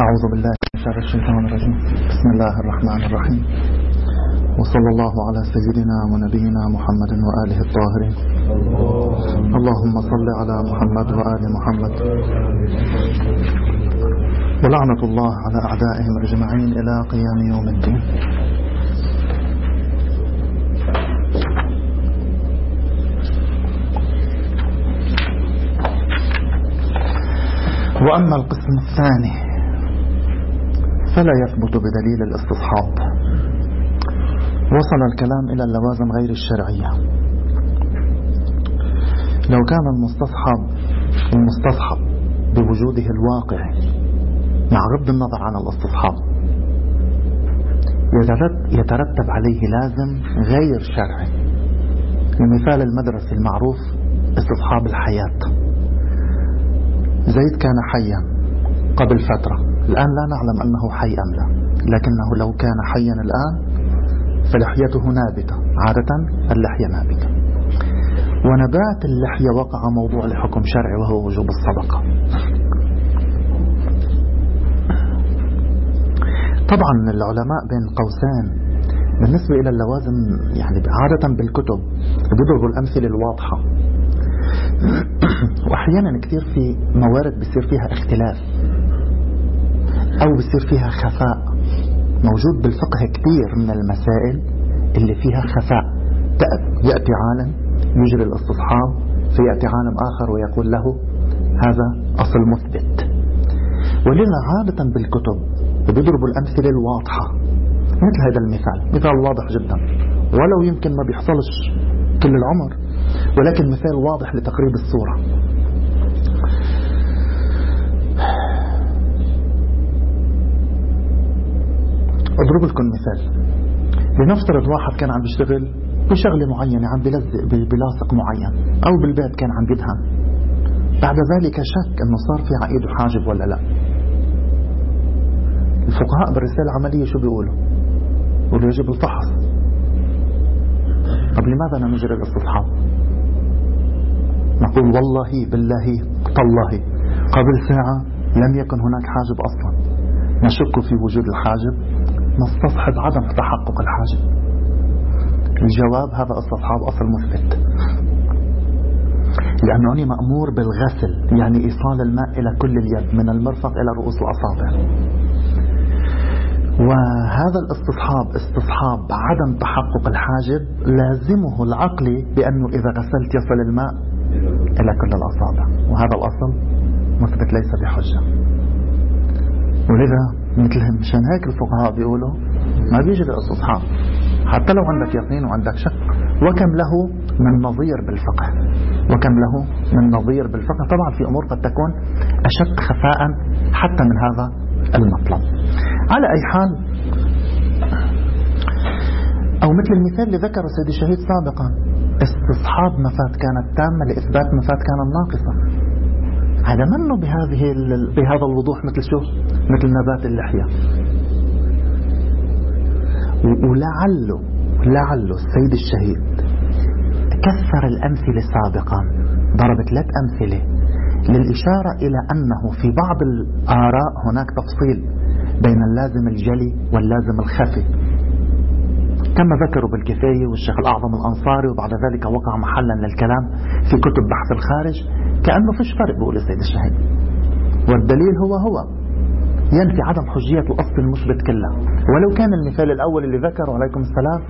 أعوذ بالله من شر الشيطان الرجيم. بسم الله الرحمن الرحيم، وصلى الله على سيدنا ونبينا محمد وآله الطاهرين. اللهم صل على محمد وآل محمد، ولعنة الله على أعدائهم أجمعين إلى قيام يوم الدين. وأما القسم الثاني فلا يثبت بدليل الاستصحاب. وصل الكلام إلى اللوازم غير الشرعية. لو كان المستصحب بوجوده الواقع مع غض النظر عن الاستصحاب يترتب عليه لازم غير شرعي. المثال المدرسي المعروف استصحاب الحياة. زيد كان حيا قبل فترة، الآن لا نعلم أنه حي أم لا، لكنه لو كان حيا الآن فلحيته نابتة. عادة اللحية نابتة، ونبات اللحية وقع موضوع لحكم شرعي وهو وجوب الصدقة. طبعا العلماء بين قوسين بالنسبة إلى اللوازم يعني عادة بالكتب بيضربوا الأمثلة الواضحة، وأحيانا كثير في موارد بيصير فيها اختلاف أو بيصير فيها خفاء. موجود بالفقه كثير من المسائل اللي فيها خفاء. يأتي عالم يجري الاستصحاب، فيأتي عالم آخر ويقول له هذا أصل مثبت. ولذا عادة بالكتب بيضربوا الأمثلة الواضحة، مثل هذا المثال، مثال واضح جدا ولو يمكن ما بيحصلش كل العمر، ولكن مثال واضح لتقريب الصورة. أضرب لكم مثال. لنفترض واحد كان عم بيشتغل بشغلة معينة، عم بيلزق بلاصق معين، أو بالبيت كان عم بيدهن. بعد ذلك شك أنه صار في عقيده حاجب ولا لا. الفقهاء بالرسالة العملية شو بيقولوا؟ بيقولوا يجب الفحص. طب لماذا نجري الاستصحاب؟ نقول والله بالله تالله قبل ساعة لم يكن هناك حاجب أصلا، نشك في وجود الحاجب، نستصحب عدم تحقق الحاجب. الجواب هذا استصحاب أصل مثبت، لأنه مأمور بالغسل، يعني إيصال الماء إلى كل اليد من المرفق إلى رؤوس الأصابع. وهذا الاستصحاب استصحاب عدم تحقق الحاجب لازمه العقلي بأنه إذا غسلت يصل الماء إلى كل الأصابع، وهذا الأصل مثبت ليس بحجة. ولذا مثلهم مشان هيك الفقهاء بيقولوا ما بيجري الاستصحاب حتى لو عندك يقين وعندك شك. وكم له من نظير بالفقه، وكم له من نظير بالفقه. طبعا في أمور قد تكون أشد خفاء حتى من هذا المطلب. على أي حال، أو مثل المثال اللي ذكره سيد الشهيد سابقا، استصحاب مفات كانت تامة لإثبات مفات كانت ناقصة. هذا منه بهذا الوضوح مثل شو؟ مثل نبات اللحية. ولعله السيد الشهيد كثر الأمثلة سابقا، ضرب 3 أمثلة للإشارة إلى أنه في بعض الآراء هناك تفصيل بين اللازم الجلي واللازم الخفي، كما ذكروا بالكفاية والشيخ الأعظم الأنصاري، وبعد ذلك وقع محلا للكلام في كتب بحث الخارج، كأنه فيش فرق بقول السيد الشهيد. والدليل هو ينفي عدم حجية الأصل المثبت كله. ولو كان المثال الأول اللي ذكره عليكم السلام،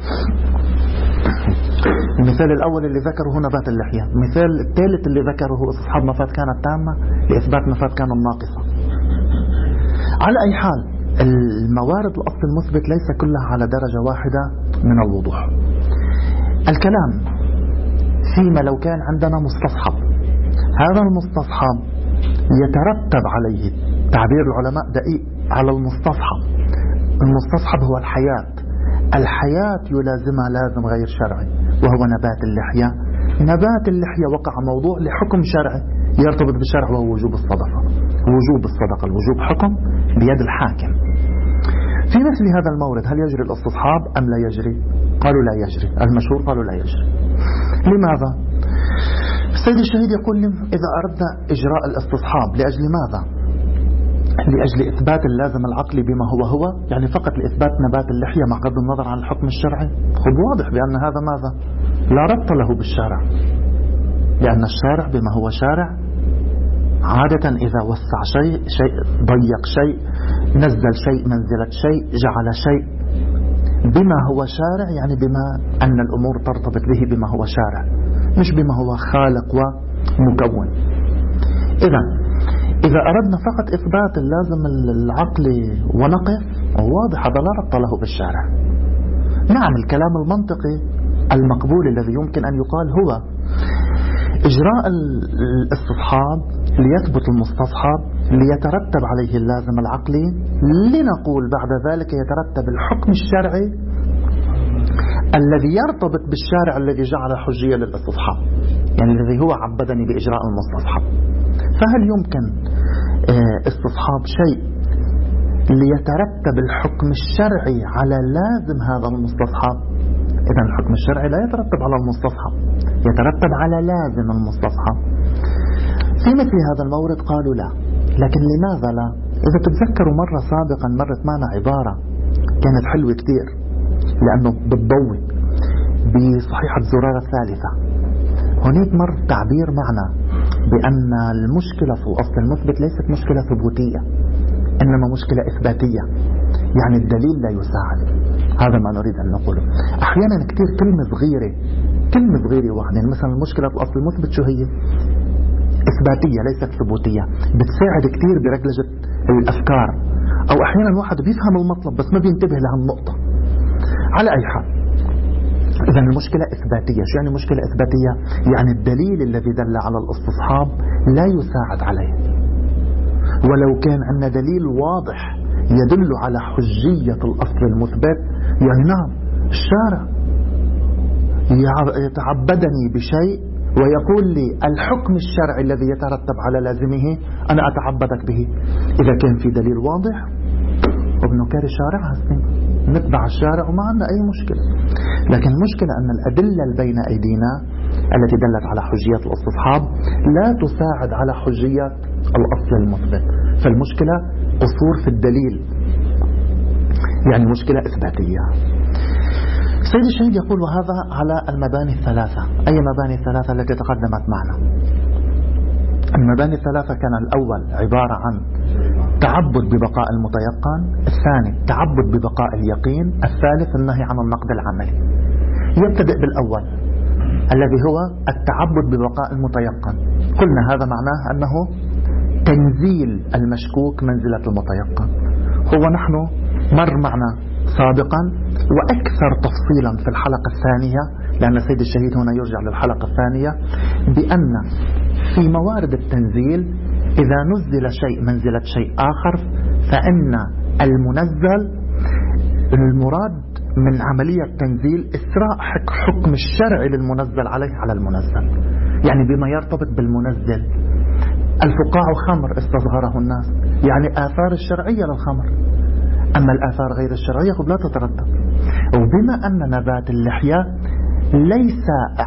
المثال الأول اللي ذكره هو نبات اللحية، المثال الثالث اللي ذكره هو استصحاب مفات كانت تامة لإثبات مفات كانت ناقصة. على أي حال، الموارد الأصل المثبت ليس كلها على درجة واحدة من الوضوح. الكلام فيما لو كان عندنا مستصحب، هذا المستصحب يترتب عليه تعبير العلماء دقيق على المستصحب. المستصحب هو الحياة يلازمها لازم غير شرعي وهو نبات اللحية. نبات اللحية وقع موضوع لحكم شرعي يرتبط بالشرع وهو وجوب الصدقة. الوجوب حكم بيد الحاكم. في مثل هذا المورد هل يجري الاستصحاب أم لا يجري؟ قالوا لا يجري. المشهور قالوا لا يجري. لماذا؟ السيد الشهيد يقول إذا أردنا إجراء الاستصحاب لأجل ماذا؟ لأجل إثبات اللازم العقلي بما هو يعني فقط لإثبات نبات اللحية مع بغض النظر عن الحكم الشرعي. خب واضح بأن هذا ماذا؟ لا ربط له بالشارع، لأن الشارع بما هو شارع عادة إذا وسع شيء ضيق شيء، نزل شيء منزلة شيء، جعل شيء بما هو شارع، يعني بما أن الأمور ترتبط به بما هو شارع، مش بما هو خالق ومكون. إذا أردنا فقط إثبات اللازم العقلي ونقف، واضح هذا لا ربط له بالشارع. نعم الكلام المنطقي المقبول الذي يمكن أن يقال هو إجراء الاستصحاب ليثبت المستصحب ليترتب عليه اللازم العقلي، لنقول بعد ذلك يترتب الحكم الشرعي الذي يرتبط بالشارع الذي جعل حجية للاستصحاب، يعني الذي هو عبدني بإجراء المستصحب. فهل يمكن استصحاب شيء ليترتب الحكم الشرعي على لازم هذا المستصحب؟ إذن الحكم الشرعي لا يترتب على المستصحب، يترتب على لازم المستصحب. في مثل هذا المورد قالوا لا. لكن لماذا لا؟ إذا تتذكروا مرة سابقا مرت معنا عبارة كانت حلوة كتير، لأنه بتضوي بصحيحة زرارة الثالثة. هناك مر تعبير معنا بأن المشكلة في الأصل المثبت ليست مشكلة ثبوتية، إنما مشكلة إثباتية، يعني الدليل لا يساعد. هذا ما نريد أن نقوله. أحيانا كتير كلمة صغيرة واحدة، يعني مثلا المشكلة في الأصل المثبت شو هي؟ إثباتية ليست ثبوتية، بتساعد كتير برجلجة الأفكار، أو أحيانا واحد بيفهم المطلب بس ما بينتبه لها النقطة. على أي حال، إذن المشكلة إثباتية. شو يعني مشكلة إثباتية؟ يعني الدليل الذي دل على الاستصحاب لا يساعد عليه، ولو كان عندنا دليل واضح يدل على حجية الأصل المثبت، يعني نعم الشارع يتعبدني بشيء ويقول لي الحكم الشرعي الذي يترتب على لازمه أنا أتعبدك به. إذا كان في دليل واضح وبنكار الشارع نتبع الشارع وما عندنا أي مشكلة. لكن المشكلة أن الأدلة بين أيدينا التي دلت على حجية الاستصحاب لا تساعد على حجية الأصل المثبت، فالمشكلة قصور في الدليل، يعني مشكلة إثباتية. سيد الشهيد يقول وهذا على المباني الثلاثة. أي مباني الثلاثة التي تقدمت معنا؟ المباني الثلاثة كان الأول عبارة عن تعبد ببقاء المتيقن، الثاني تعبد ببقاء اليقين، الثالث النهي عن النقد العملي. يبتدئ بالأول الذي هو التعبد ببقاء المتيقن. قلنا هذا معناه أنه تنزيل المشكوك منزلة المتيقن. هو نحن مر معنا سابقا وأكثر تفصيلا في الحلقة الثانية، لأن السيد الشهيد هنا يرجع للحلقة الثانية، بأن في موارد التنزيل إذا نزل شيء منزلة شيء آخر فإن المنزل المراد من عملية تنزيل إسراء حكم الشرع للمنزل عليه على المنزل، يعني بما يرتبط بالمنزل. الفقاع خمر استصغره الناس، يعني آثار الشرعية للخمر، أما الآثار غير الشرعية لا تترتب. وبما أن نبات اللحية ليس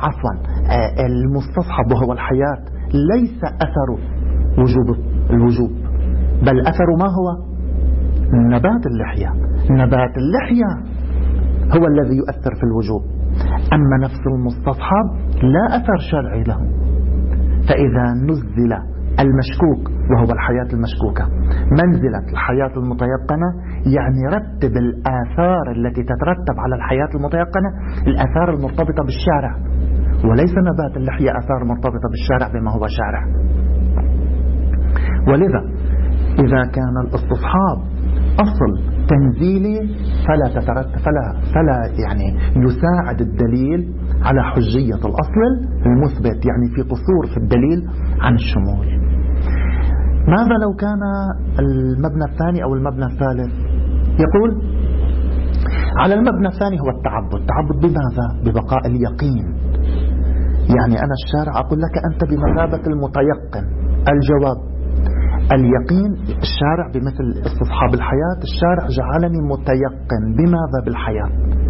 المستصحب وهو الحياة ليس أثر الوجوب، بل أثر ما هو؟ نبات اللحية. نبات اللحية هو الذي يؤثر في الوجوب، أما نفس المستصحب لا أثر شرعي له. فإذا نزل المشكوك وهو الحياة المشكوكة منزلة الحياة المتيقنة، يعني رتب الآثار التي تترتب على الحياة المتيقنة الآثار المرتبطة بالشارع، وليس نبات اللحية آثار مرتبطة بالشارع بما هو شارع. ولذا إذا كان الاستصحاب أصل تنزيلي فلا يعني يساعد الدليل على حجية الأصل المثبت، يعني في قصور في الدليل عن الشمول. ماذا لو كان المبنى الثاني أو المبنى الثالث؟ يقول على المبنى الثاني هو التعبد بماذا؟ ببقاء اليقين. يعني أنا الشارع أقول لك أنت بمثابة المتيقن. الجواب اليقين، الشارع بمثل استصحاب الحياة، الشارع جعلني متيقن بماذا؟ بالحياة.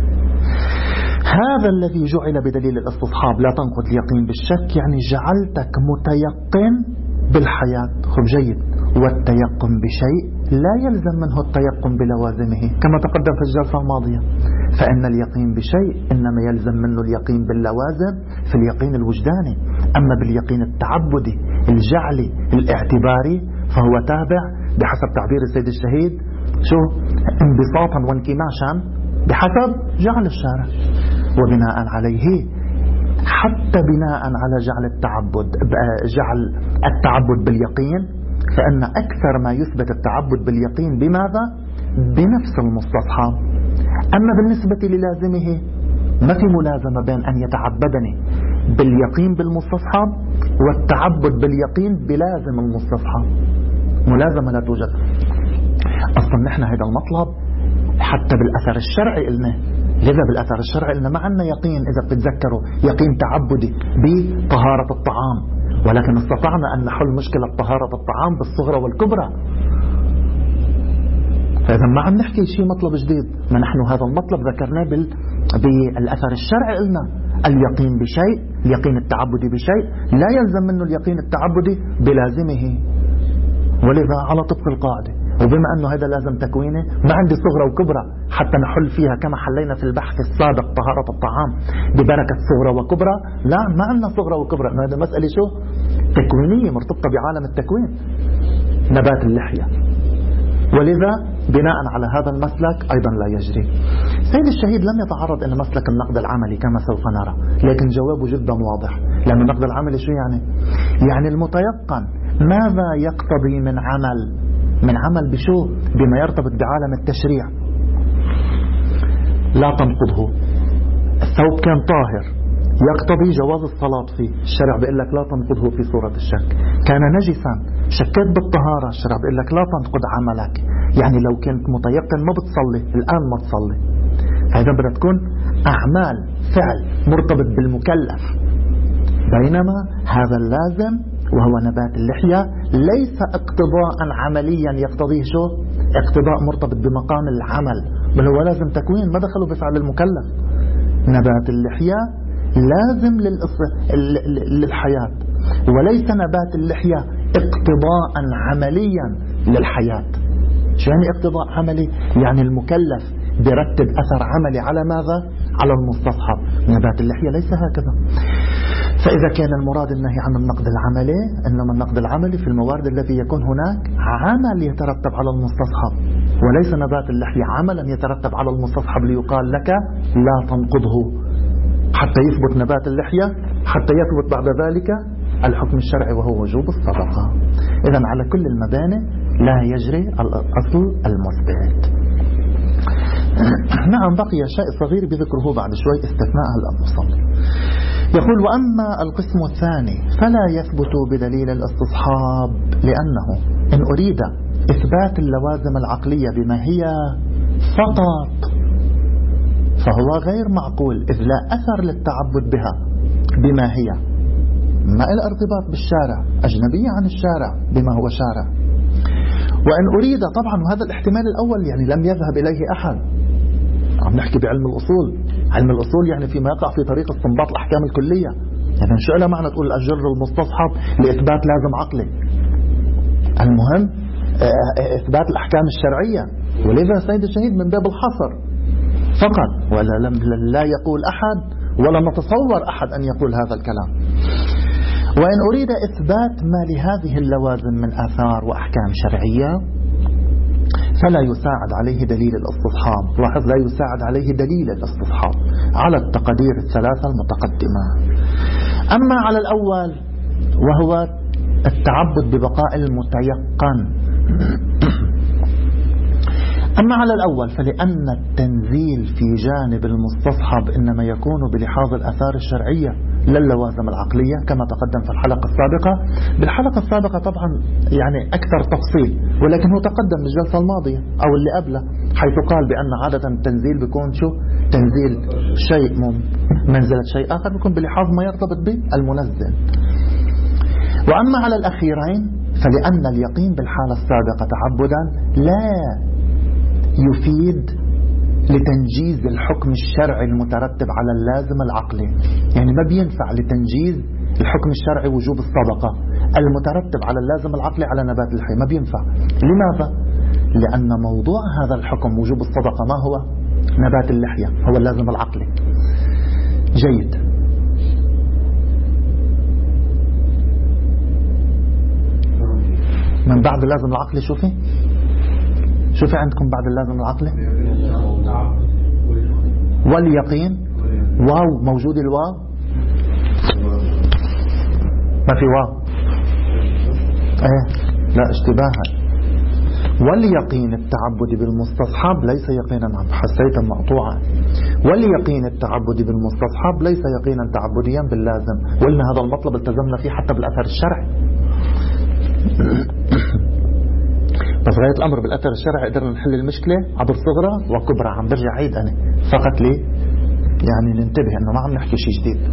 هذا الذي جعل بدليل الاستصحاب لا تنقض اليقين بالشك، يعني جعلتك متيقن بالحياة. خب جيد، والتيقن بشيء لا يلزم منه التيقن بلوازمه كما تقدم في الجلسة الماضية. فإن اليقين بشيء إنما يلزم منه اليقين باللوازم في اليقين الوجداني. أما باليقين التعبدي الجعلي الاعتباري فهو تابع بحسب تعبير السيد الشهيد شو انبساطا وانكماشا بحسب جعل الشارع. وبناء عليه حتى بناء على جعل التعبد باليقين، فإن أكثر ما يثبت التعبد باليقين بماذا؟ بنفس المستصحب. أما بالنسبة للازمه ما في ملازمة بين أن يتعبدني باليقين بالمستصحب والتعبد باليقين بلازم المستصحب، ملازمة لا توجد. أصلا نحن هذا المطلب حتى بالأثر الشرعي قلنا، لذا بالأثر الشرعي قلنا ما عندنا يقين إذا بتتذكروا يقين تعبدي بطهارة الطعام، ولكن استطعنا أن نحل مشكلة طهارة الطعام بالصغرى والكبرى. فإذا ما عم نحكي شيء مطلب جديد، ما نحن هذا المطلب ذكرناه بالأثر الشرعي. قلنا اليقين بشيء، اليقين التعبدي بشيء لا يلزم منه اليقين التعبدي بلازمه، ولذا على طبق القاعدة. وبما أنه هذا لازم تكوينه ما عندي صغرى وكبرى حتى نحل فيها كما حلينا في البحث السابق طهارة الطعام ببركة صغرى وكبرى. لا، ما عندنا صغرى وكبرى، هذا مسألة شو تكوينية مرتبطة بعالم التكوين، نبات اللحية. ولذا بناء على هذا المسلك أيضا لا يجري. سيد الشهيد لم يتعرض إلى مسلك النقد العملي كما سوف نرى، لكن جوابه جدا واضح. لأن النقد العملي شو يعني المتيقن ماذا يقتضي من عمل بشو؟ بما يرتبط بعالم التشريع. لا تنقضه. الثوب كان طاهر يقتضي جواز الصلاة فيه، الشرع بيقول لك لا تنقضه في صورة الشك. كان نجسا شكيت بالطهارة، الشرع بيقول لك لا تنقض عملك. يعني لو كنت متيقن ما بتصلي الآن ما تصلي. هذا بدها تكون أعمال فعل مرتبط بالمكلف، بينما هذا اللازم وهو نبات اللحية ليس اقتضاء عمليا يقتضيه شو اقتضاء مرتبط بمقام العمل، بل هو لازم تكوين ما دخلوا بفعل المكلف. نبات اللحية لازم للحياة، وليس نبات اللحية اقتضاء عمليا للحياة. شو يعني اقتضاء عملي؟ يعني المكلف برتب أثر عملي على ماذا؟ على المستصحب. نبات اللحية ليس هكذا. فإذا كان المراد النهي عن النقد العملي، إنما النقد العملي في الموارد التي يكون هناك عمل يترتب على المستصحب، وليس نبات اللحية عملا يترتب على المستصحب ليقال لك لا تنقضه حتى يثبت نبات اللحية، حتى يثبت بعد ذلك الحكم الشرعي وهو وجوب الصدقة. إذا على كل المباني لا يجري الأصل المثبت. نعم، بقي شيء صغير بذكره بعد شوي استثناء الأصل. يقول: وأما القسم الثاني فلا يثبت بدليل الاستصحاب، لأنه إن أريد إثبات اللوازم العقلية بما هي فقط فهو غير معقول، إذ لا أثر للتعبد بها بما هي، ما إلى ارتباط بالشارع، أجنبية عن الشارع بما هو شارع. وإن أريد، طبعا وهذا الاحتمال الأول يعني لم يذهب إليه أحد، عم نحكي بعلم الأصول. علم الأصول يعني فيما يقع في طريق استنباط الأحكام الكلية. يعني شو له معنى تقول أجر المستصحب لإثبات لازم عقلي؟ المهم إثبات الأحكام الشرعية. ولذا سيد الشهيد من باب الحصر فقط، ولا لا يقول أحد ولا نتصور أحد أن يقول هذا الكلام. وإن أريد إثبات ما لهذه اللوازم من آثار وأحكام شرعية فلا يساعد عليه دليل الاستصحاب. لاحظ، لا يساعد عليه دليل الاستصحاب على التقدير الثلاثة المتقدمة. أما على الأول وهو التعبد ببقاء المتيقن، أما على الأول فلأن التنزيل في جانب المستصحب إنما يكون بلحاظ الآثار الشرعية لا اللوازم العقلية كما تقدم في الحلقة السابقة. بالحلقة السابقة طبعا يعني أكثر تفصيل، ولكن هو تقدم بالجلسة الماضية أو اللي قبله، حيث قال بأن عادة التنزيل بيكون شو تنزيل شيء منزلة شيء آخر، بيكون بلحاظ ما يرتبط به المنزل. وأما على الأخيرين فلأن اليقين بالحالة السابقة تعبدا لا يفيد لتنجيز الحكم الشرعي المترتب على اللازم العقلي. يعني ما بينفع لتنجيز الحكم الشرعي وجوب الصدقة المترتب على اللازم العقلي على نبات اللحية، ما بينفع. لماذا؟ لأن موضوع هذا الحكم وجوب الصدقة ما هو؟ نبات اللحية هو اللازم العقلي. جيد. من بعد اللازم العقلي شوفي عندكم بعد اللازم العقلي واليقين. واو موجود؟ الواو ما في واو. لا اشتباها. واليقين التعبدي بالمستصحب ليس يقينا عام، حسيت مقطوعة. واليقين التعبدي بالمستصحب ليس يقينا تعبديا باللازم، وإن هذا المطلب التزمنا فيه حتى بالأثر الشرعي. بس غاية الأمر بالأثر الشرعي قدرنا نحل المشكلة عبر صغرى وكبرى. عم برجع عيد أنا فقط لي يعني ننتبه إنه ما عم نحكي شيء جديد.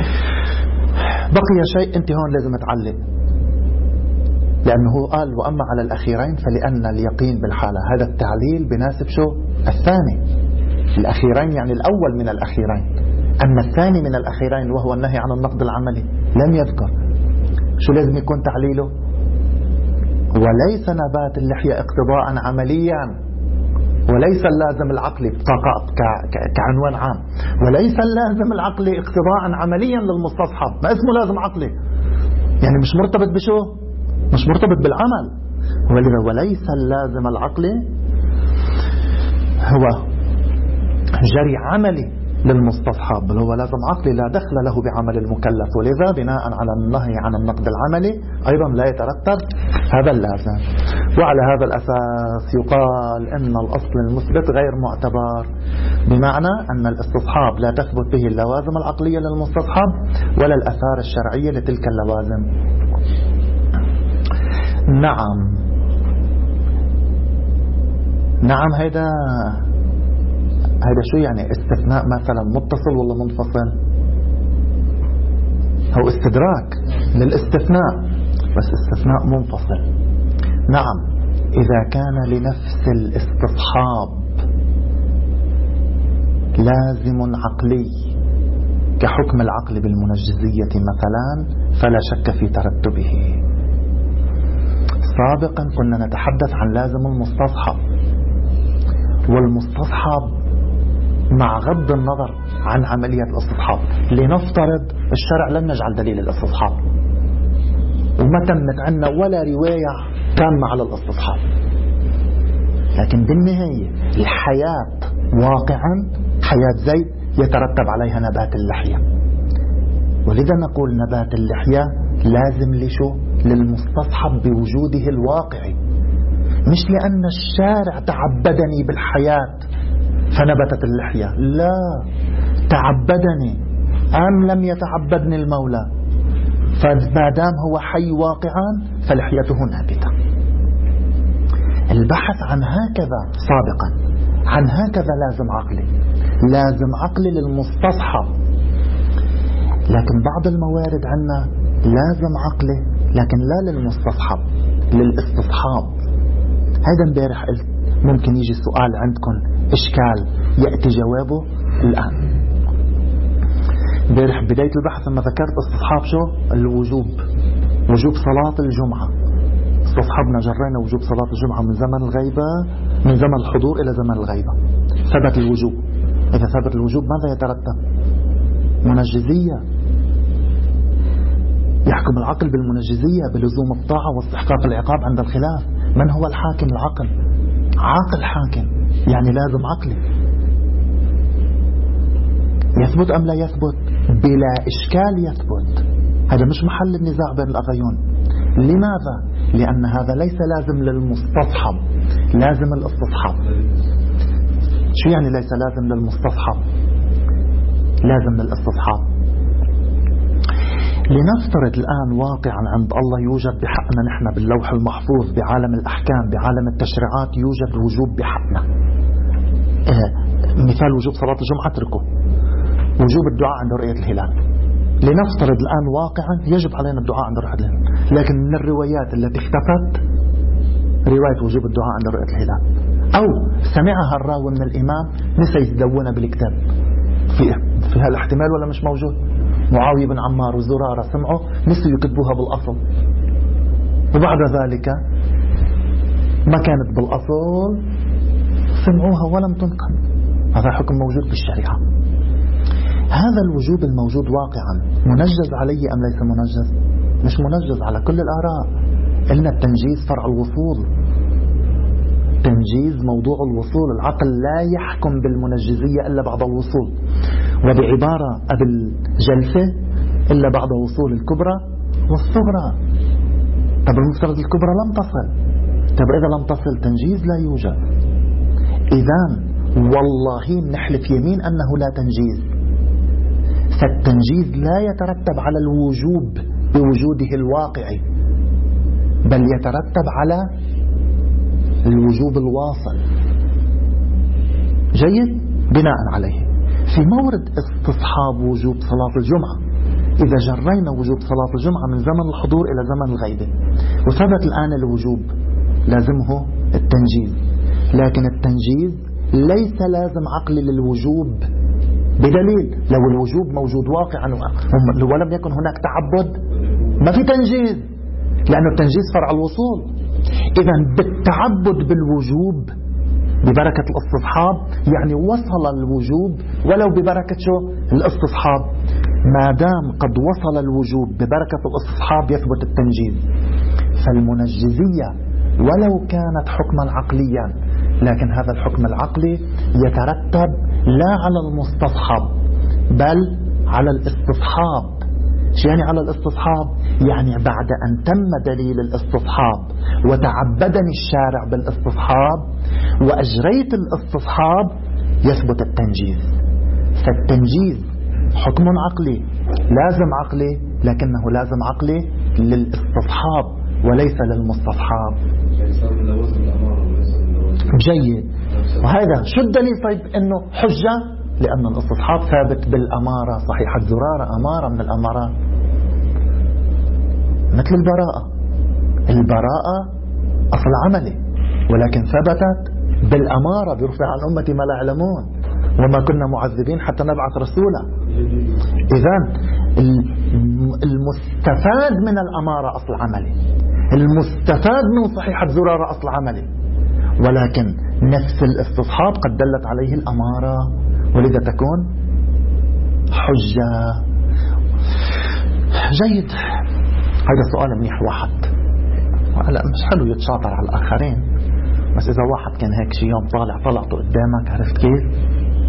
بقي شيء أنت هون لازم تعلق، لأنه قال وأما على الأخيرين فلأن اليقين بالحالة، هذا التعليل بناسب شو؟ الثاني. الأخيرين يعني الأول من الأخيرين، أما الثاني من الأخيرين وهو النهي عن النقد العملي لم يذكر. شو لازم يكون تعليله؟ وليس نبات اللحية اقتضاء عمليا، وليس اللازم العقلي كعنوان عام، وليس اللازم العقلي اقتضاء عمليا للمستصحب. ما اسمه لازم عقلي؟ يعني مش مرتبط بشو؟ مش مرتبط بالعمل. ولذا وليس اللازم العقلي هو جري عملي للمستصحب، بل هو لازم عقلي لا دخل له بعمل المكلف. ولذا بناء على النهي عن النقد العملي أيضا لا يترتب هذا اللازم. وعلى هذا الأساس يقال إن الأصل المثبت غير معتبر، بمعنى أن الاستصحاب لا تثبت به اللوازم العقلية للمستصحب ولا الآثار الشرعية لتلك اللوازم. نعم هيدا شو يعني؟ استثناء مثلا متصل ولا منفصل؟ هو استدراك للاستثناء، بس استثناء منفصل. نعم إذا كان لنفس الاستصحاب لازم عقلي كحكم العقل بالمنجزية مثلا فلا شك في ترتبه. سابقا كنا نتحدث عن لازم المستصحب، والمستصحب مع غض النظر عن عملية الاستصحاب. لنفترض الشرع لم يجعل دليل الاستصحاب وما تمت عنا ولا رواية تامة على الاستصحاب، لكن بالنهاية الحياة واقعا حياة زيد يترتب عليها نبات اللحية. ولذا نقول نبات اللحية لازم لشو؟ للمستصحب بوجوده الواقعي، مش لأن الشارع تعبدني بالحياة فنبتت اللحية. لا، تعبدني أم لم يتعبدني المولى، فما دام هو حي واقعا فلحيته نابتة. البحث عن هكذا سابقا، عن هكذا لازم عقلي للمستصحب. لكن بعض الموارد عنا لازم عقلي لكن لا للمستصحب، للاستصحاب. هذا امبارح قلت ممكن يجي سؤال عندكم إشكال يأتي جوابه الآن. امبارح بداية البحث لما ذكرت استصحاب شو؟ الوجوب، وجوب صلاة الجمعة. استصحبنا جرينا وجوب صلاة الجمعة من زمن الغيبة، من زمن الحضور إلى زمن الغيبة. ثبت الوجوب. إذا ثبت الوجوب ماذا يترتب؟ منجزية. يحكم العقل بالمنجزية بلزوم الطاعة واستحقاق العقاب عند الخلاف. من هو الحاكم؟ العقل. عاقل حاكم يعني لازم عقلي. يثبت أم لا يثبت؟ بلا إشكال يثبت. هذا مش محل النزاع بين الأغيون. لماذا؟ لأن هذا ليس لازم للمستصحب، لازم الاستصحاب. شو يعني ليس لازم للمستصحب؟ لازم للاستصحاب. لنفترض الآن واقعا عند الله يوجد بحقنا نحن باللوح المحفوظ بعالم الأحكام بعالم التشريعات يوجد وجوب بحقنا. مثال وجوب صلاة الجمعة اتركه، وجوب الدعاء عند رؤية الهلال. لنفترض الآن واقعا يجب علينا الدعاء عند رؤية الهلال، لكن من الروايات التي اختفت رواية وجوب الدعاء عند رؤية الهلال، أو سمعها الراوي من الإمام نسي يدونها بالكتاب. في هالاحتمال ولا مش موجود؟ معاوية بن عمار وزرارة سمعوا نسوا يكتبوها بالأصل وبعد ذلك ما كانت بالأصل سمعوها ولم تنقل. هذا حكم موجود بالشريعة. هذا الوجوب الموجود واقعا منجز عليه أم ليس منجز؟ مش منجز على كل الآراء. إلنا التنجيز فرع الوصول، تنجيز موضوع الوصول. العقل لا يحكم بالمنجزية إلا بعد الوصول، وبعبارة قبل جلسة إلا بعد وصول الكبرى والصغرى. طب المفترض الكبرى لم تصل، طب إذا لم تصل تنجيز لا يوجد. إذن والله نحلف يمين أنه لا تنجيز. فالتنجيز لا يترتب على الوجوب بوجوده الواقعي، بل يترتب على الوجوب الواصل. جيد؟ بناء عليه في مورد استصحاب وجوب صلاة الجمعة، إذا جرينا وجوب صلاة الجمعة من زمن الحضور إلى زمن الغيبة وثبت الآن الوجوب، لازمه التنجيز. لكن التنجيز ليس لازم عقلي للوجوب بدليل لو الوجوب موجود واقعا ولم يكن هناك تعبد ما في تنجيز، لأن التنجيز فرع الوصول. إذن بالتعبد بالوجوب ببركة الاستصحاب يعني وصل الوجوب ولو ببركة شو؟ الاستصحاب. ما دام قد وصل الوجوب ببركة الاستصحاب يثبت التنجيز. فالمنجزية ولو كانت حكما عقليا، لكن هذا الحكم العقلي يترتب لا على المستصحب بل على الاستصحاب. شو يعني على الاستصحاب؟ يعني بعد أن تم دليل الاستصحاب وتعبدني الشارع بالاستصحاب وأجريت الاستصحاب يثبت التنجيز. فالتنجيز حكم عقلي لازم عقلي، لكنه لازم عقلي للاستصحاب وليس للمستصحاب. جيد. وهذا شو الدليل؟ طيب انه حجة لأن الاستصحاب ثابت بالأمارة. صحيحة زرارة أمارة من الأمارات مثل البراءة. البراءة أصل عملي ولكن ثبتت بالأمارة، بيرفع عن أمتي ما لا يعلمون وما كنا معذبين حتى نبعث رسولا. إذن المستفاد من الأمارة أصل عملي، المستفاد من صحيحة زرارة أصل عملي، ولكن نفس الاستصحاب قد دلت عليه الأمارة ولذا تكون حجة. جيد. هذا سؤال منيح. واحد هلا مش حلو يتشاطر على الآخرين، بس إذا واحد كان هيك شي يوم طلعته قدامك، عرفت كيف؟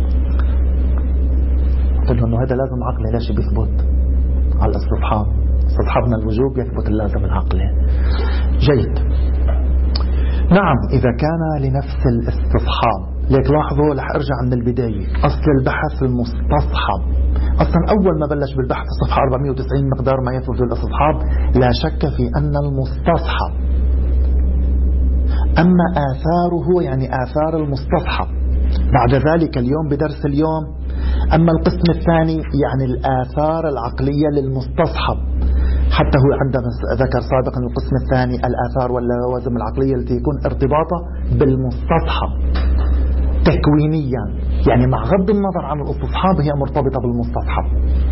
قلت له إنه هذا لازم عقلي. ليش بيثبت على الاستصحاب؟ استصحابنا الوجوب يثبت اللازم العقلي. جيد. نعم إذا كان لنفس الاستصحاب. ليك لاحظوا، رح أرجع من البداية. أصل البحث المستصحب أصلا أول ما بلش بالبحث الصفحة 490 مقدار ما يثبت الاستصحاب لا شك في أن المستصحب. أما آثاره يعني آثار المستصحب بعد ذلك اليوم بدرس اليوم. أما القسم الثاني يعني الآثار العقلية للمستصحب، حتى هو عندما ذكر سابقا القسم الثاني الآثار واللوازم العقلية التي يكون ارتباطها بالمستصحب تكوينيا، يعني مع غض النظر عن الاستصحاب هي مرتبطة بالمستصحب.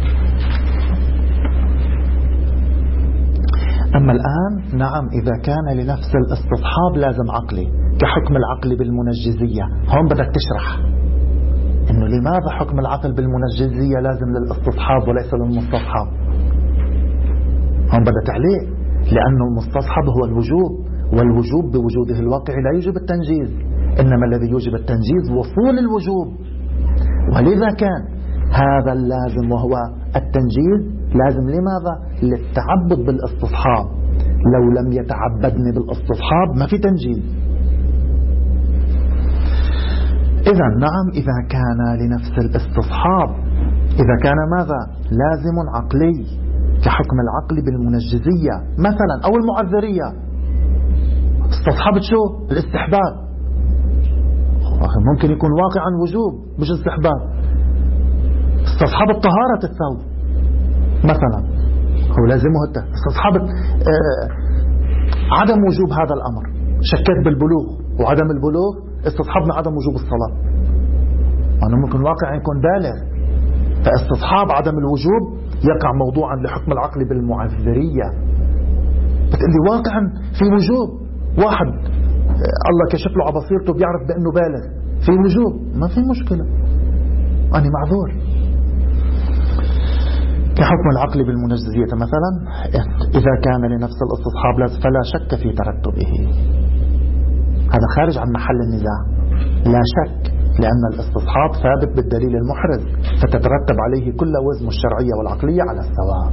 أما الآن نعم إذا كان لنفس الاستصحاب لازم عقلي كحكم العقل بالمنجزية. هون بدك تشرح إنه لماذا حكم العقل بالمنجزية لازم للاستصحاب وليس للمستصحب. هون بدأ تعليق، لأنه المستصحب هو الوجوب، والوجوب بوجوده الواقع لا يوجب التنجيز، إنما الذي يوجب التنجيز وصول الوجوب. ولذا كان هذا اللازم وهو التنجيز لازم لماذا؟ للتعبد بالاستصحاب. لو لم يتعبدني بالاستصحاب ما في تنجيز. إذا نعم إذا كان لنفس الاستصحاب، إذا كان ماذا؟ لازم عقلي كحكم العقل بالمنجزية مثلا أو المعذرية. استصحبت شو؟ الاستحباب. ممكن يكون واقعا وجوب مش استحباب. استصحبت طهارة الثوب مثلا، هو لازمه استصحبت عدم وجوب هذا الأمر. شكيت بالبلوغ وعدم البلوغ استصحبنا عدم وجوب الصلاة. أنا ممكن واقع يكون بالغ، فاستصحاب عدم الوجوب يقع موضوعا لحكم العقل بالمعذرية. بتقلي واقعا في وجوب واحد الله كشف له على بصيرته بيعرف بأنه بالغ، في وجوب، ما في مشكلة، أنا معذور. كحكم العقل بالمنجزية مثلا، إذا كان لنفس الاستصحاب فلا شك في ترتبه، هذا خارج عن محل النزاع، لا شك، لأن الاستصحاب ثابت بالدليل المحرز، فتترتب عليه كل وزن الشرعية والعقلية على السواء.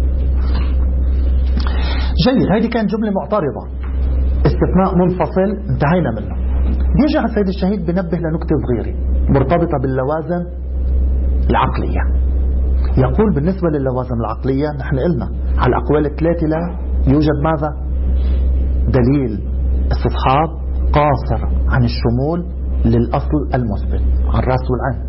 جيد، هذه كانت جملة معترضة، استثناء منفصل انتهينا منه. بيرجع السيد الشهيد بنبه لنكتة صغيرة مرتبطة باللوازم العقلية. يقول بالنسبة للوازم العقلية نحن قلنا على الأقوال الثلاثة لا يوجد ماذا؟ دليل استصحاب قاصر عن الشمول للأصل المثبت عن الرأس والعين،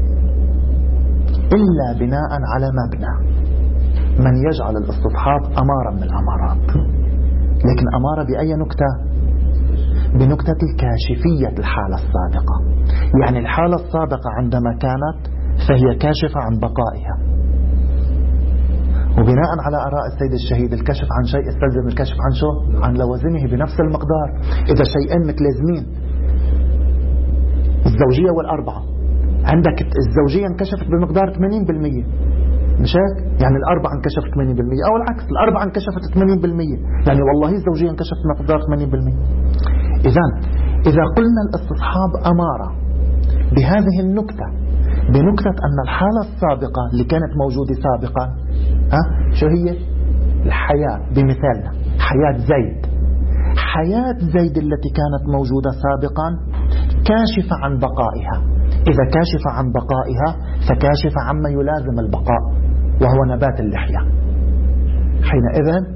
إلا بناء على مبنى من يجعل الاستصحاب أمارة من الأمارات. لكن أمارة بأي نكتة؟ بنكتة الكاشفية الحالة السابقة، يعني الحالة السابقة عندما كانت فهي كاشفة عن بقائها، وبناء على آراء السيد الشهيد الكشف عن شيء استلزم الكشف عن شو؟ عن لوازمه بنفس المقدار. إذا شيئين متلازمين، الزوجية والأربعة، عندك الزوجية انكشفت بمقدار 80%، مش هيك؟ يعني الأربعة انكشفت 80%، أو العكس، الأربعة انكشفت 80%، يعني والله الزوجية انكشفت بمقدار 80%. إذا قلنا الاستصحاب أمارة بهذه النكتة، بنكتة أن الحالة السابقة اللي كانت موجودة سابقا شو هي؟ الحياة. بمثالنا حياة زيد، حياة زيد التي كانت موجودة سابقا كاشفة عن بقائها. إذا كاشفة عن بقائها فكاشفة عما يلازم البقاء وهو نبات اللحية. حينئذ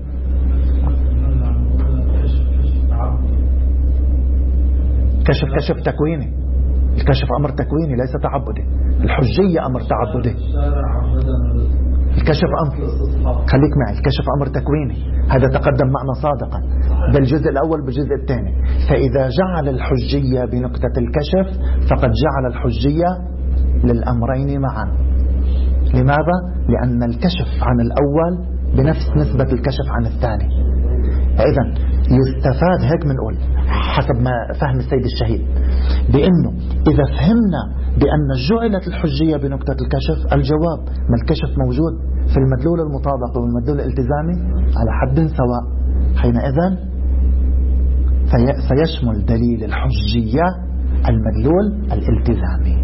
كشف تكويني، الكشف أمر تكويني ليس تعبدي، الحجية أمر تعبدي، الكشف أمر، خليك معي، الكشف أمر تكويني، هذا تقدم معنا صادقا بالجزء الأول بالجزء الثاني. فإذا جعل الحجية بنكتة الكشف فقد جعل الحجية للأمرين معا. لماذا؟ لأن الكشف عن الأول بنفس نسبة الكشف عن الثاني. إذن يستفاد هيك منقول حسب ما فهم السيد الشهيد بأنه إذا فهمنا بأن جعلت الحجية بنكتة الكشف، الجواب ما الكشف موجود في المدلول المطابق والمدلول الالتزامي على حد سواء. حينئذ سيشمل دليل الحجية المدلول الالتزامي.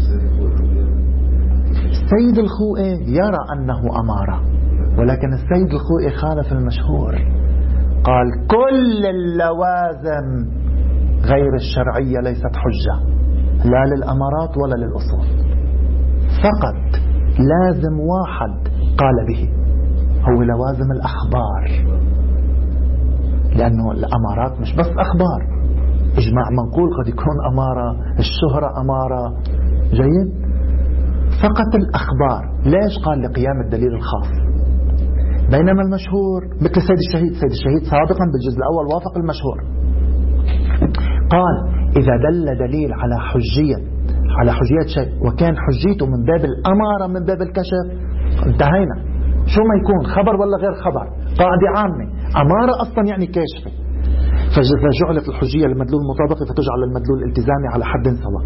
السيد الخوئي يرى أنه أمارة، ولكن السيد الخوئي خالف المشهور، قال كل اللوازم غير الشرعية ليست حجة، لا للأمارات ولا للأصول، فقط لازم واحد قال به هو لوازم الأخبار، لأنه الأمارات مش بس أخبار، إجماع منقول قد يكون أمارة، الشهرة أمارة، جيد، فقط الأخبار. ليش؟ قال لقيام الدليل الخاص. بينما المشهور مثل السيد الشهيد سابقا بالجزء الأول وافق المشهور، قال إذا دل دليل على حجية شيء وكان حجيته من باب الأمارة من باب الكشف انتهينا. شو ما يكون خبر ولا غير خبر، قاعدة عامة، أمارة أصلا يعني كاشفة، فإذا جعلت الحجية للمدلول المطابق فتجعل المدلول الالتزامي على حد سواء.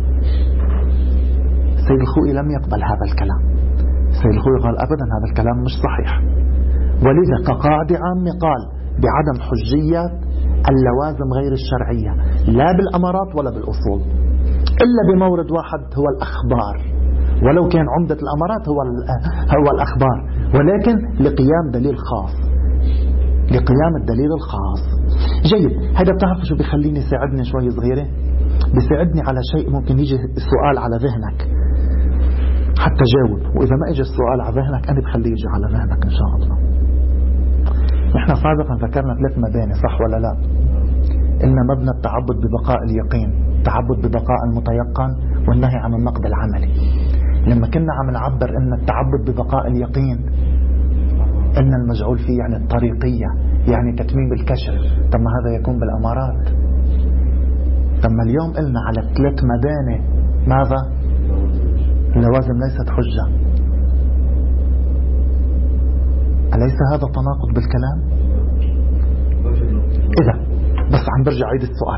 السيد الخوئي لم يقبل هذا الكلام. السيد الخوئي قال أبدا هذا الكلام مش صحيح، ولذا كقاعدة عامة قال بعدم حجية اللوازم غير الشرعية لا بالأمارات ولا بالأصول، إلا بمورد واحد هو الأخبار، ولو كان عمدة الأمارات هو الأخبار، ولكن لقيام دليل خاص، لقيام الدليل الخاص. جيد، هذا بتعرف شو بيخليني يساعدني شوي صغيرة؟ بيساعدني على شيء ممكن يجي السؤال على ذهنك حتى جاوب، وإذا ما اجى السؤال على ذهنك أنا بخليه يجي على ذهنك إن شاء الله. نحن سابقا ذكرنا 3 مباني، صح ولا لا؟ إن مبنى التعبد ببقاء اليقين، التعبد ببقاء المتيقن، والنهي عن النقد العملي. لما كنا عم نعبر إن التعبد ببقاء اليقين إن المجعول فيه يعني الطريقية، يعني تتميم الكشف، طب ما هذا يكون بالأمارات. طب ما اليوم قلنا على 3 مباني ماذا؟ اللوازم ليست حجة. أليس هذا تناقض بالكلام؟ إذا بس عم برجع عيد السؤال.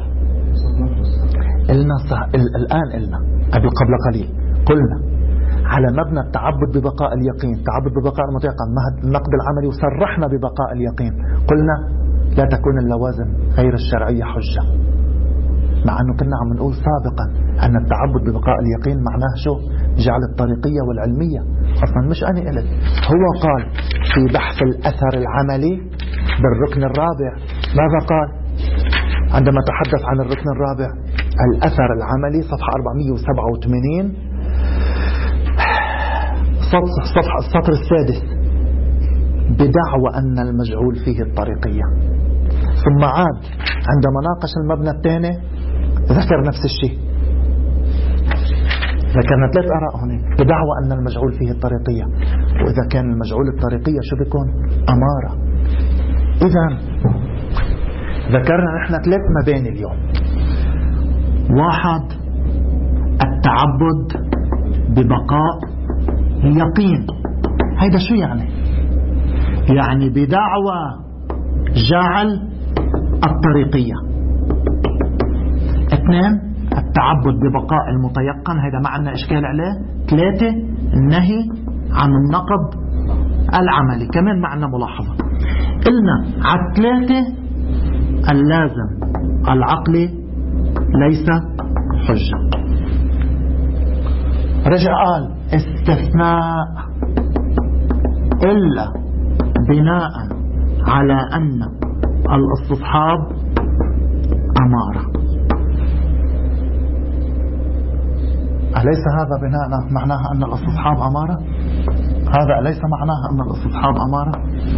الآن قبل قليل قلنا على مبنى التعبد ببقاء اليقين، التعبد ببقاء المتيقن، مهد النقد العملي، وصرحنا ببقاء اليقين. قلنا لا تكون اللوازم غير الشرعية حجة، مع أنه كنا عم نقول سابقا أن التعبد ببقاء اليقين معناه شو؟ جعل الطريقية والعلمية. أصلا مش أنا قلت، هو قال في بحث الأثر العملي بالركن الرابع. ماذا قال عندما تحدث عن الركن الرابع؟ الأثر العملي صفحة 487 صفحة السطر السادس: بدعوى أن المجعول فيه الطريقية. ثم عاد عندما ناقش المبنى الثاني ذكر نفس الشيء، ذكرنا 3 آراء هنا: بدعوى أن المجعول فيه الطريقية، وإذا كان المجعول الطريقية شو بيكون؟ أمارة. إذا ذكرنا نحن 3 مباني اليوم. 1 التعبد ببقاء اليقين. هيدا شو يعني؟ يعني بدعوى جعل الطريقية. 2 التعبد ببقاء المتيقن، هيدا ما عندنا إشكال عليه. 3 النهي عن النقد العملي، كمان ما عندنا ملاحظة. قلنا على 3 اللازم العقلي ليس حجة. رجع قال استثناء إلا بناء على أن الاستصحاب أمارة. أليس هذا بناء معناها أن الاستصحاب أمارة؟ هذا أليس معناها أن الاستصحاب أمارة؟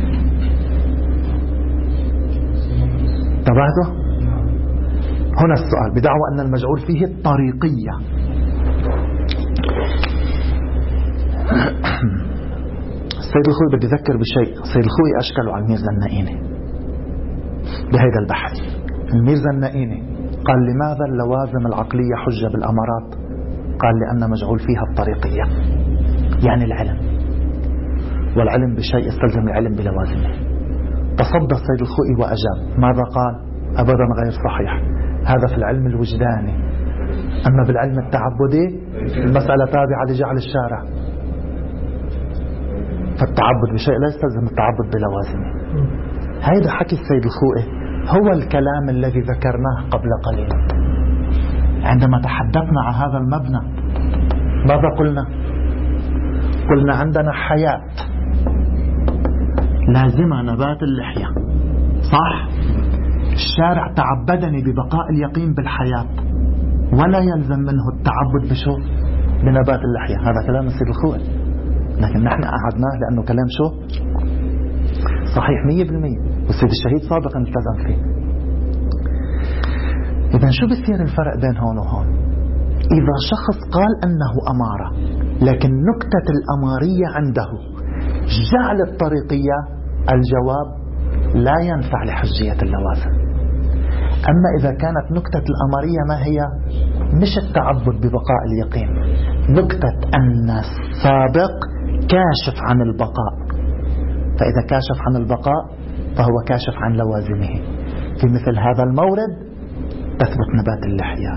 تبعته؟ هنا السؤال: بدعوى أن المجعول فيه الطريقية. السيد الخوي بدي أذكر بشيء. السيد الخوي أشكله على الميرزا النائيني بهذا البحث. الميرزا النائيني قال: لماذا اللوازم العقلية حجة بالأمارات؟ قال: لأن مجعول فيها الطريقية، يعني العلم، والعلم بشيء يستلزم العلم بلوازمه. تصدى السيد الخوي وأجاب. ماذا قال؟ أبدا غير صحيح، هذا في العلم الوجداني، أما بالعلم التعبدي المسألة تابعة لجعل الشارع، فالتعبد بشيء لا يستلزم التعبد بلوازمه. هذا حكي السيد الخوئي هو الكلام الذي ذكرناه قبل قليل عندما تحدثنا عن هذا المبنى. ماذا قلنا؟ قلنا عندنا حياة لازمة نبات اللحية، صح؟ الشارع تعبدني ببقاء اليقين بالحياة، ولا يلزم منه التعبد بشو؟ بنبات اللحية. هذا كلام السيد الخوئي، لكن نحن قعدناه لأنه كلام شو؟ صحيح 100%، والسيد الشهيد سابقا التزم فيه. إذا شو بصير الفرق بين هون وهون؟ إذا شخص قال أنه أمارة، لكن نكتة الأمارية عنده جعل الطريقية، الجواب لا ينفع لحجية اللوازم. أما إذا كانت نكتة الأمارية ما هي؟ مش التعبد ببقاء اليقين، نكتة أن السابق كاشف عن البقاء، فإذا كاشف عن البقاء فهو كاشف عن لوازمه. في مثل هذا المورد تثبت نبات اللحية.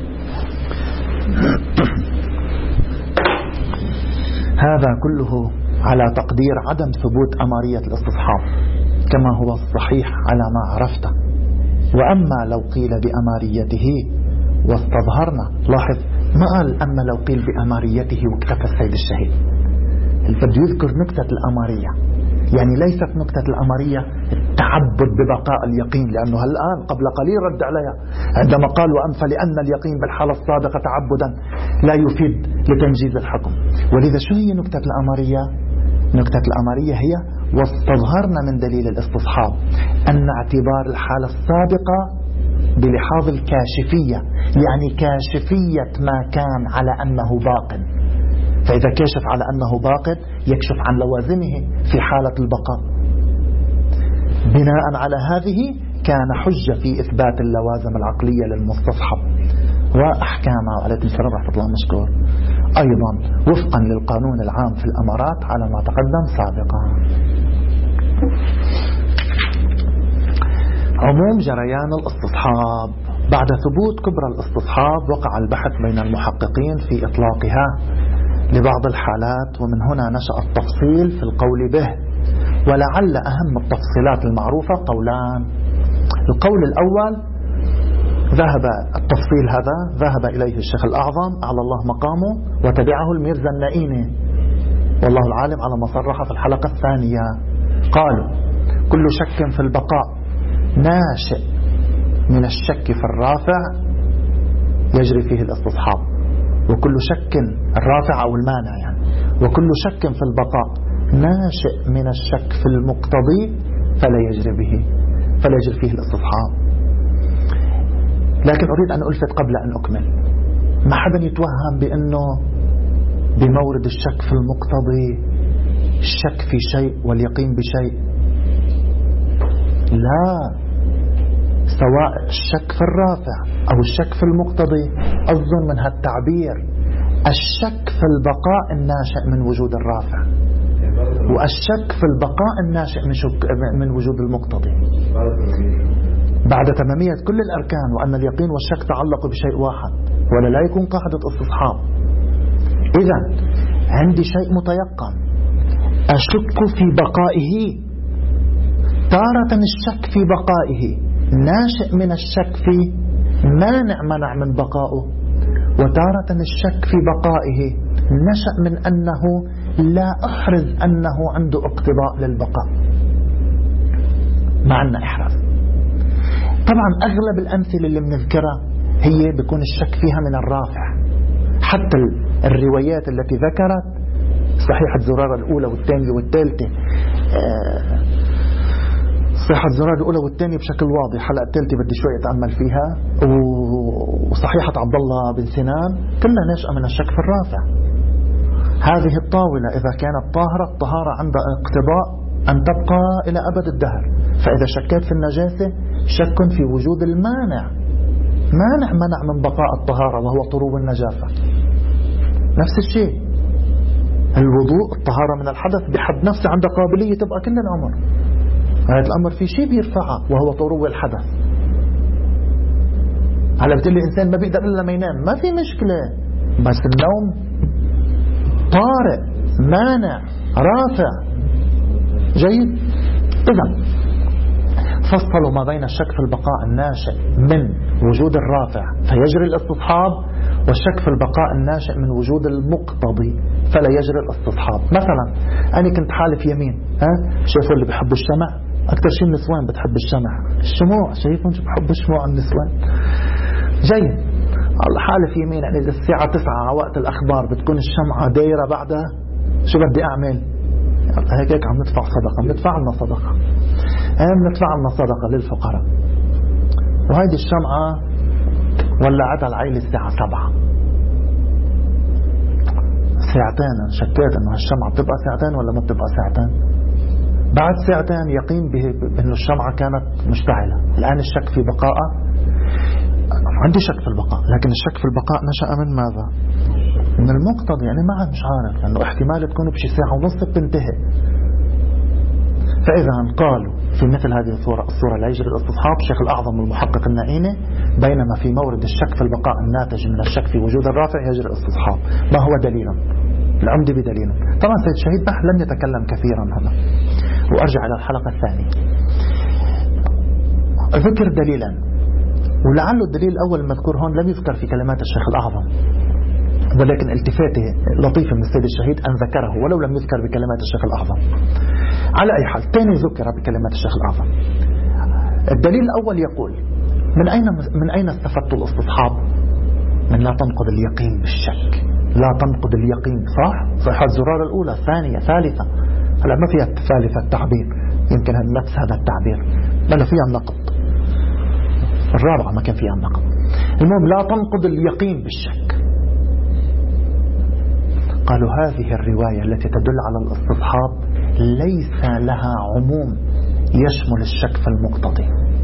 هذا كله على تقدير عدم ثبوت أمارية الاستصحاب كما هو الصحيح على ما عرفته. وأما لو قيل بأماريته واستظهرنا، لاحظ ما قال أما لو قيل بأماريته واكتفى السيد الشهيد، بده يذكر نكتة الأمارية، يعني ليست نكتة الأمارية التعبد ببقاء اليقين، لأنه الآن قبل قليل رد عليها عندما قال وأنفى لأن اليقين بالحالة السابقة تعبدا لا يفيد لتنجيز الحكم. ولذا شو هي نكتة الأمارية؟ نكتة الأمارية هي واستظهرنا من دليل الاستصحاب أن اعتبار الحالة السابقة بلحاظ الكاشفية، يعني كاشفية ما كان على أنه باق، فإذا كشف على أنه باق يكشف عن لوازمه في حالة البقاء. بناء على هذه كان حجة في إثبات اللوازم العقلية للمستصحب وأحكامها عليه السلام رحمة الله مشكور، أيضا وفقا للقانون العام في الأمارات على ما تقدم سابقا. عموم جريان الاستصحاب. بعد ثبوت كبرى الاستصحاب وقع البحث بين المحققين في إطلاقها لبعض الحالات، ومن هنا نشأ التفصيل في القول به. ولعل أهم التفصيلات المعروفة قولان. القول الأول التفصيل هذا ذهب إليه الشيخ الأعظم أعلى الله مقامه، وتبعه الميرزا النائيني والله العالم على ما صرح في الحلقة الثانية. قالوا كل شك في البقاء ناشئ من الشك في الرافع يجري فيه الاستصحاب، وكل شك الرافع أو المانع يعني، وكل شك في البقاء ناشئ من الشك في المقتضي فلا يجري فيه الاستصحاب. لكن أريد أن ألفت قبل أن أكمل، ما حدا يتوهم بأنه بمورد الشك في المقتضي الشك في شيء واليقين بشيء. لا، سواء الشك في الرافع أو الشك في المقتضي أظن من هالتعبير الشك في البقاء الناشئ من وجود الرافع، والشك في البقاء الناشئ من وجود المقتضي بعد تمامية كل الأركان، وأن اليقين والشك تعلقوا بشيء واحد ولا لا يكون قاعدة استصحاب. إذن عندي شيء متيقن أشك في بقائه، تارة الشك في بقائه ناشئ من الشك في منع من بقائه، وتارة الشك في بقائه نشأ من أنه لا أحرز أنه عنده اقتضاء للبقاء مع أن إحراز. طبعا أغلب الأمثلة اللي بنذكرها هي بيكون الشك فيها من الرافع. حتى الروايات التي ذكرت صحيحة زرارة الأولى والثانية والثالثة، صحيحة زرارة الأولى والثانية بشكل واضح، حلقة الثالثة بدي شوية أتأمل فيها، وصحيحة عبد الله بن سنان كلها ناشئة من الشك في الرافع. هذه الطاولة إذا كانت طاهرة، الطهارة عندها اقتضاء أن تبقى إلى أبد الدهر، فإذا شكيت في النجاسة شك في وجود المانع، منع من بقاء الطهارة وهو طروب النجاسة. نفس الشيء الوضوء، الطهارة من الحدث بحد نفسه عندها قابلية تبقى كل العمر، هذا الأمر في شيء بيرفعه وهو طروب الحدث. على بتقول لي إنسان ما بيقدر إلا ما ينام، ما في مشكلة، بس النوم طارئ مانع رافع. جيد. إذن فصلوا ما بين الشك في البقاء الناشئ من وجود الرافع فيجري الاستصحاب، والشك في البقاء الناشئ من وجود المقتضي فلا يجري الاستصحاب. مثلا أنا كنت حالف يمين، شايفوا اللي بيحبوا الشمع أكثر شيء النسوان بتحب الشمع، الشموع، شايفهم بيحبوا الشموع النسوان. جيد. الله حالف يمين يعني إذا الساعة 9 على وقت الأخبار بتكون الشمعة دايرة بعدها، شو بدي أعمل؟ هيك عم ندفع صدقة، بندفع لنا صدقة، بندفع لنا صدقة للفقراء، وهيدي الشمعة ولعتها العيلة الساعة 7 ساعتين. شكيت انه الشمعة بتبقى ساعتين ولا ما بتبقى ساعتين. بعد ساعتين يقين بانه الشمعة كانت مشتعلة. الآن الشك في بقائها، عندي شك في البقاء، لكن الشك في البقاء نشأ من ماذا؟ من المقتضي، يعني ما عاد مش عارف، لأنه احتمال تكون بشي ساعة ونص بتنتهي. فإذا قالوا في مثل هذه الصورة لا يجري الاستصحاب. الشيخ الأعظم المحقق النائيني بينما في مورد الشك في البقاء الناتج من الشك في وجود الرافع يجري الاستصحاب. ما هو دليله؟ العمدة بدليله. طبعا سيد شهيد بح لم يتكلم كثيرا هنا، وأرجع إلى الحلقة الثانية. ذكر دليلا، ولعله الدليل الأول المذكور هون لم يذكر في كلمات الشيخ الأعظم، ولكن التفاته لطيفة من السيد الشهيد أن ذكره ولو لم يذكر بكلمات الشيخ الأعظم. على أي حال ثاني ذكر بكلمات الشيخ الأعظم. الدليل الأول يقول من أين استفدت الاستصحاب؟ من لا تنقض اليقين بالشك، لا تنقض اليقين، صح؟ الزرارة الأولى، الثانية، ثالثة، هلا ما فيها ثالثة التعبير، يمكن نفس هذا التعبير بل فيها النقض. الرابعة ما كان فيها النقض. المهم لا تنقض اليقين بالشك. قالوا هذه الرواية التي تدل على الاستصحاب ليس لها عموم يشمل الشك في المقتضي،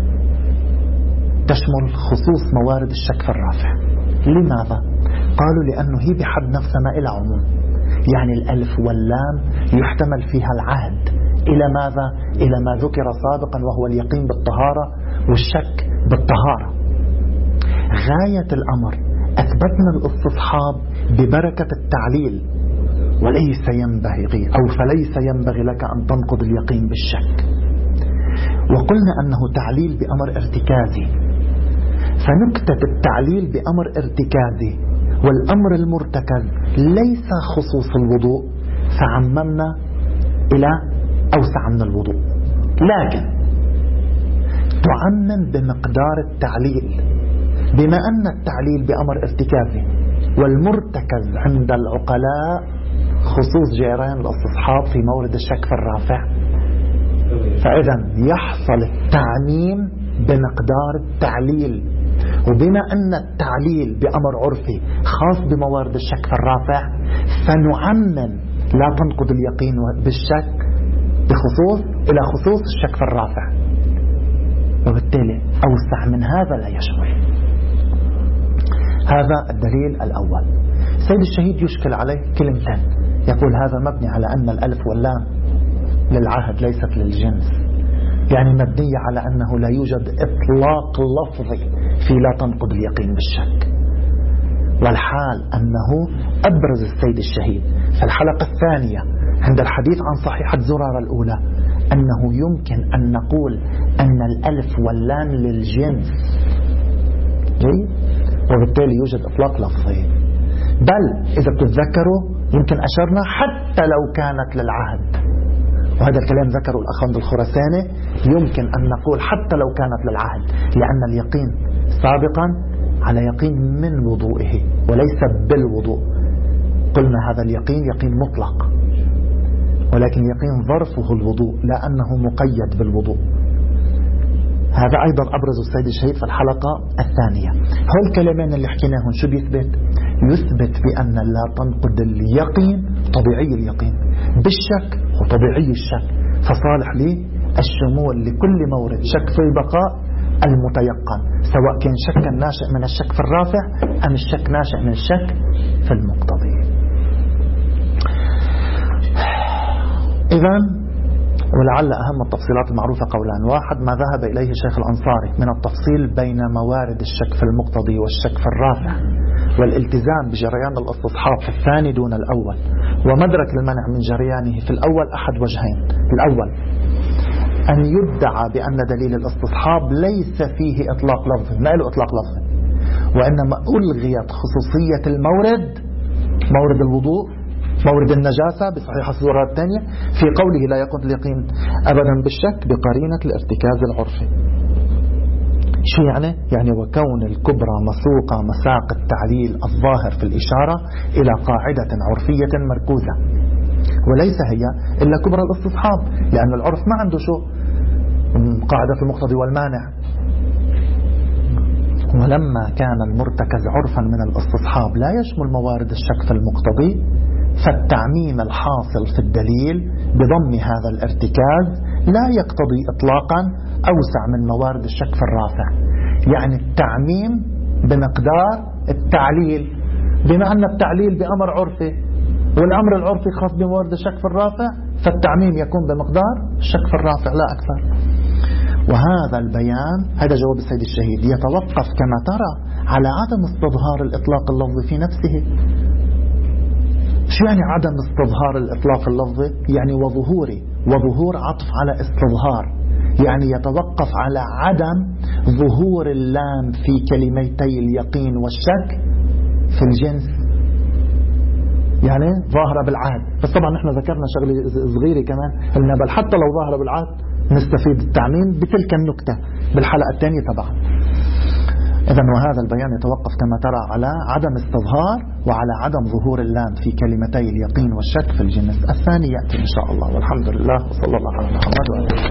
تشمل خصوص موارد الشك في الرافع. لماذا؟ قالوا لأنه هي بحد نفسها ما إلى عموم، يعني الألف واللام يحتمل فيها العهد إلى ماذا؟ إلى ما ذكر سابقا، وهو اليقين بالطهارة والشك بالطهارة. غاية الأمر أثبتنا الاستصحاب ببركة التعليل، وليس ينبغي أو فليس ينبغي لك أن تنقض اليقين بالشك. وقلنا أنه تعليل بأمر ارتكازي، فنكتة التعليل بأمر ارتكازي والأمر المرتكز ليس خصوص الوضوء، فعممنا إلى أوسع من الوضوء، لكن تعمم بمقدار التعليل، بما أن التعليل بأمر ارتكازي والمرتكز عند العقلاء خصوص جيران الاستصحاب في مورد الشك في الرافع، فإذا يحصل التعميم بمقدار التعليل. وبما أن التعليل بأمر عرفي خاص بموارد الشك في الرافع، فنعمم لا تنقض اليقين بالشك بخصوص إلى خصوص الشك في الرافع، وبالتالي أوسع من هذا لا يشمل. هذا الدليل الأول. سيد الشهيد يشكل عليه كلمتين، يقول هذا مبني على أن الألف واللام للعهد ليست للجنس، يعني مبنية على أنه لا يوجد إطلاق لفظي في لا تنقض اليقين بالشك. والحال أنه أبرز السيد الشهيد في الحلقة الثانية عند الحديث عن صحيحة زرارة الأولى أنه يمكن أن نقول أن الألف واللام للجنس، وبالتالي يوجد إطلاق لفظي. بل إذا تتذكروا يمكن أشرنا حتى لو كانت للعهد، وهذا الكلام ذكره الأخ عبد الخراساني، يمكن أن نقول حتى لو كانت للعهد، لأن اليقين سابقا على يقين من وضوئه وليس بالوضوء. قلنا هذا اليقين يقين مطلق، ولكن يقين ظرفه الوضوء لا أنه مقيد بالوضوء. هذا أيضا أبرز السيد الشهيد في الحلقة الثانية. هو الكلامين اللي حكيناهم شو بيثبت؟ يثبت بأن لا تنقض اليقين طبيعي اليقين بالشك وطبيعي الشك، فصالح لي الشمول لكل مورد شك في البقاء المتيقن، سواء كان شك ناشئ من الشك في الرافع أم الشك ناشئ من الشك في المقتضي. إذن ولعل أهم التفصيلات المعروفة قولان: واحد ما ذهب إليه شيخ الأنصاري من التفصيل بين موارد الشك في المقتضي والشك في الرافع، والالتزام بجريان الاستصحاب في الثاني دون الأول، ومدرك المنع من جريانه في الأول أحد وجهين: الأول أن يدعى بأن دليل الاستصحاب ليس فيه إطلاق لفظي، ما له إطلاق لفظي، وإنما ألغيت خصوصية المورد، مورد الوضوء، مورد النجاسة بصحيح الصورة الثانية، في قوله لا يكون اليقين أبدا بالشك بقرينة الارتكاز العرفي. شو يعني؟ يعني وكون الكبرى مسوقة مساق التعليل الظاهر في الإشارة إلى قاعدة عرفية مركوزة، وليس هي إلا كبرى الاستصحاب، لأن العرف ما عنده شو قاعدة في المقتضي والمانع. ولما كان المرتكز عرفا من الاستصحاب لا يشمل موارد الشك في المقتضي، فالتعميم الحاصل في الدليل بضم هذا الارتكاز لا يقتضي إطلاقا أوسع من موارد الشك في الرافع، يعني التعميم بمقدار التعليل، بما أن التعليل بأمر عرفي والأمر العرفي خاص بموارد الشك في الرافع، فالتعميم يكون بمقدار الشك في الرافع لا أكثر. وهذا البيان، هذا جواب السيد الشهيد، يتوقف كما ترى على عدم استظهار الإطلاق اللفظي في نفسه. شو يعني عدم استظهار الإطلاق اللفظي؟ يعني وظهور عطف على استظهار، يعني يتوقف على عدم ظهور اللام في كلمتي اليقين والشك في الجنس، يعني ظاهرة بالعهد. بس طبعا نحن ذكرنا شغلة صغيرة كمان، قلنا بل حتى لو ظاهرة بالعهد نستفيد التعميم بتلك النكتة بالحلقة الثانية طبعا. إذن وهذا البيان يتوقف كما ترى على عدم استظهار وعلى عدم ظهور اللام في كلمتي اليقين والشك في الجنس. الثاني يأتي إن شاء الله، والحمد لله وصلى الله على محمد وعلى